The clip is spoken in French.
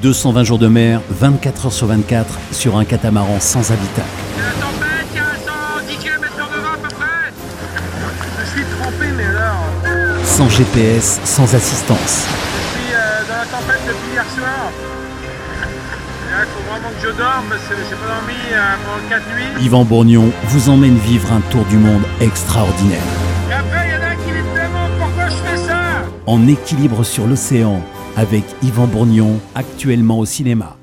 220 jours de mer, 24 heures sur 24, sur un catamaran sans habitacle. Il y a la tempête, il y a 110 km/h de vent à peu près. Je suis trempé, mais alors... Sans GPS, sans assistance. Je suis dans la tempête depuis hier soir. Il faut vraiment que je dorme parce que j'ai pas dormi pendant 4 nuits. Yvan Bourgnon vous emmène vivre un tour du monde extraordinaire. Et après, il y en a qui me demandent pourquoi je fais ça. En équilibre sur l'océan, avec Yvan Bourgnon, actuellement au cinéma.